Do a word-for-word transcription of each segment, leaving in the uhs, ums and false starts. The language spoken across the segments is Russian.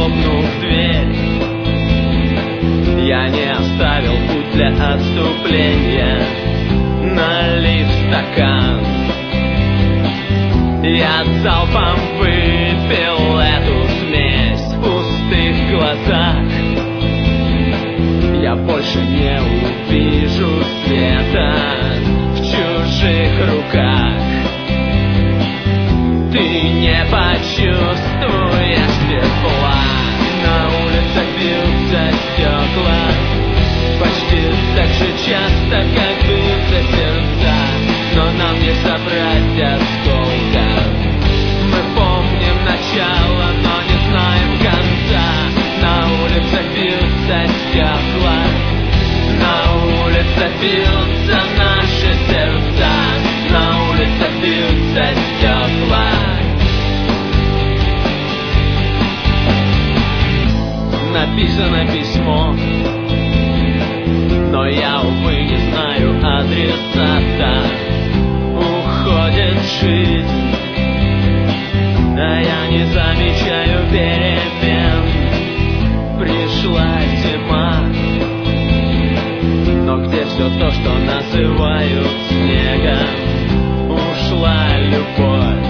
захлопнув дверь, я не оставил путь для отступления. Налив стакан, я залпом выпил эту смесь в пустых глазах. Я больше не увижу света в чужих руках. Ты не почувствуешь тепла. На улицах бьются стекла почти так же часто, как бьются сердца, но нам не собрать осколка. Мы помним начало, но не знаем конца. На улицах бьются стекла, на улицах бьются наши сердца, на улицах бьются стекла. Написано письмо, но я, увы, не знаю адресата. Уходит жизнь, а я не замечаю перемен. Пришла зима, но где все то, что называют снегом? Ушла любовь,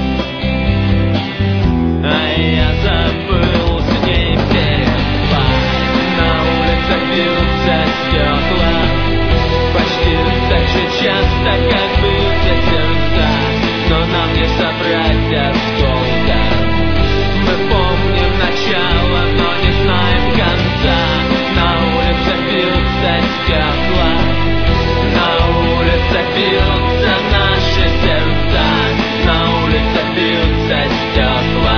а я забыл с ней переспать. На улицах бьются стекла почти так же часто, как бьются сердца, но нам не собрать осколка. Мы помним начало, но не знаем конца. На улицах бьются стекла, на улицах бьются наши сердца, на улицах бьются стекла.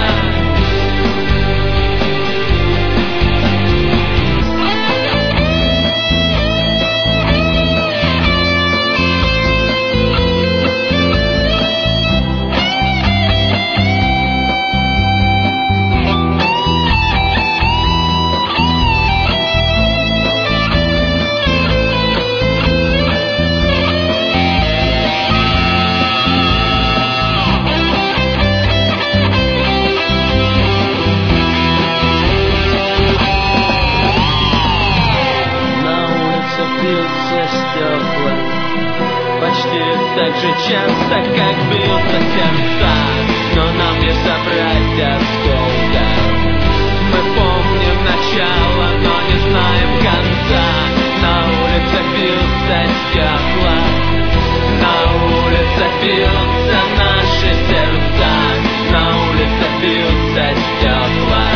Почти так же часто, как бьются сердца, но нам не собрать осколка. Мы помним начало, но не знаем конца. На улицах бьются стекла, на улицах бьются наши сердца, на улицах бьются стекла.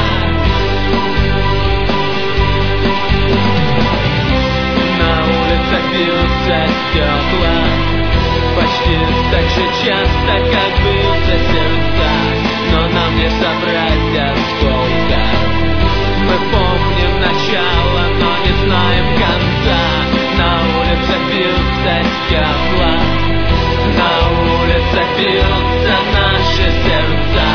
На улицах бьются стекла почти так же часто, как бьются сердца, но нам не собрать осколка. Мы помним начало, но не знаем конца. На улицах бьются стекла, на улицах бьются наши сердца,